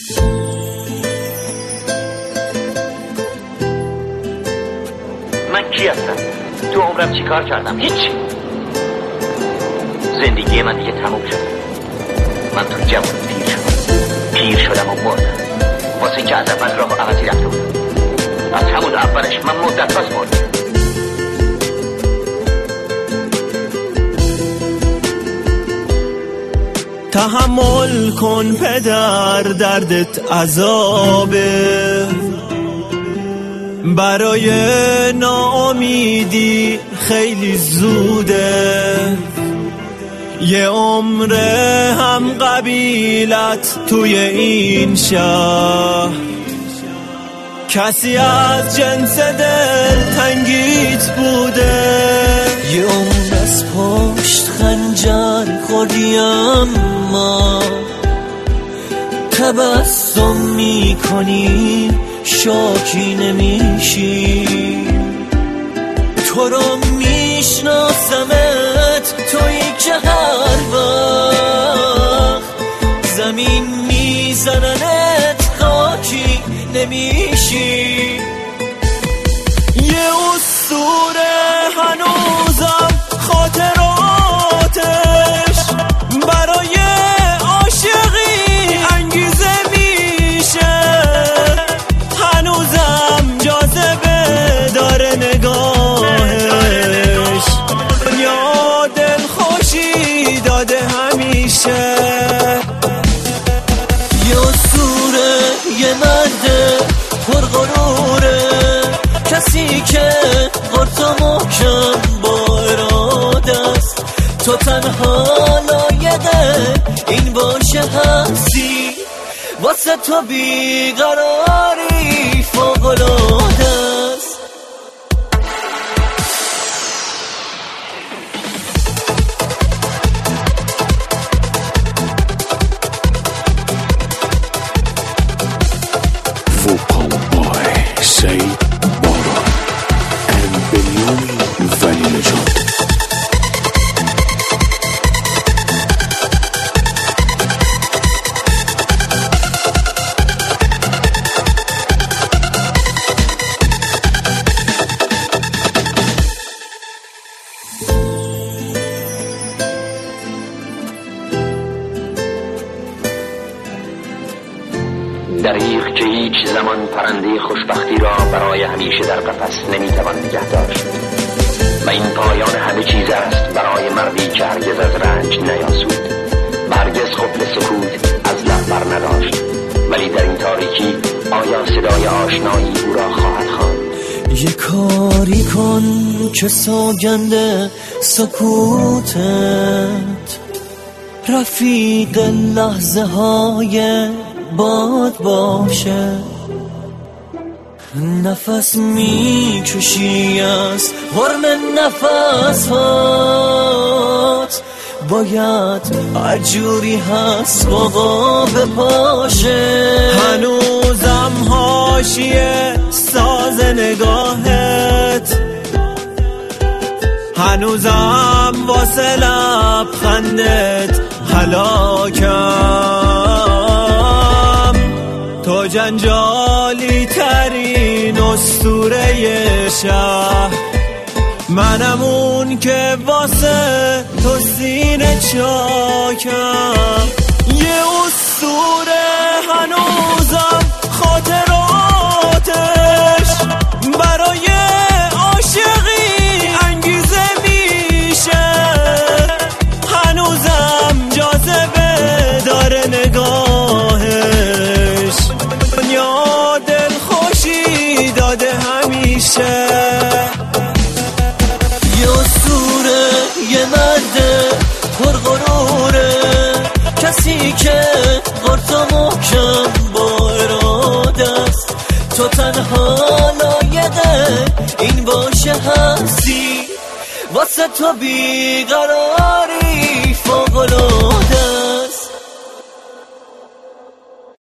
من کی هستم؟ تو عمرم چی کار کردم؟ هیچی. زندگی من دیگه تموم شد. من تو جوان پیر شدم و مردم واسه که از اول راه عوضی رفته بودم. از همون اولش من مدت باز مردم. تحمل کن پدر، دردت عذابه، برای ناامیدی خیلی زوده. یه عمر هم قبیلت توی این شهر، کسی از جنس دل تنگیت بوده. یه عمر از پشت خنجر خوردیم، ما تبسم میکنی شاکی نمیشی. تو رو میشناسمت توی که هر وقت زمین میزننت خاکی نمیشی. یه اسطوره هنوزم خاطراتش برای عاشقی انگیزه میشه. هنوزم جاذبه داره نگاهش، دنیا دلخوشی داده همیشه. یه اسطوره یه مرد پرغروره، کسی که قرطا محکم با اراده است. تو تنها لایقه این باشه هستی، واسه تو بیقراری فوق‌العاده است. Vocal boy Said Baran and Benjamin Valianejad. دریغ که هیچ زمان پرنده خوشبختی را برای همیشه در قفس نمیتوان نگه داشت و این پایان همه چیز است برای مردی که هرگز از رنج نیاسود و هرگز قفل سکوت از لب بر نداشت. ولی در این تاریکی آیا صدای آشنایی او را خواهد خواند؟ یه کاری کن که سوگند سکوتت رفیق لحظه های باد باشه. نفس میکشی از حرم نفس هات، باید عجوری هست بابا بپاشه. هنوزم حاشیه ساز نگاهت، هنوزم واسه لبخندت هلاکم. تو جنجالی ترین اسطوره شهر، منم اون که واسه تو سینه چاکم. یه اسطوره هنوزم خاطراتش برای عاشقی انگیزه میشه. هنوزم جاذبه داره نگاهش، دنیا دلخوشی داده همیشه. یه اسطوره یه مرد پرغروره، کسی که قرطا محکم با اراده است. تو تنها لایقه این باشه هستی، واسه تو بیقراری فوق‌العاده.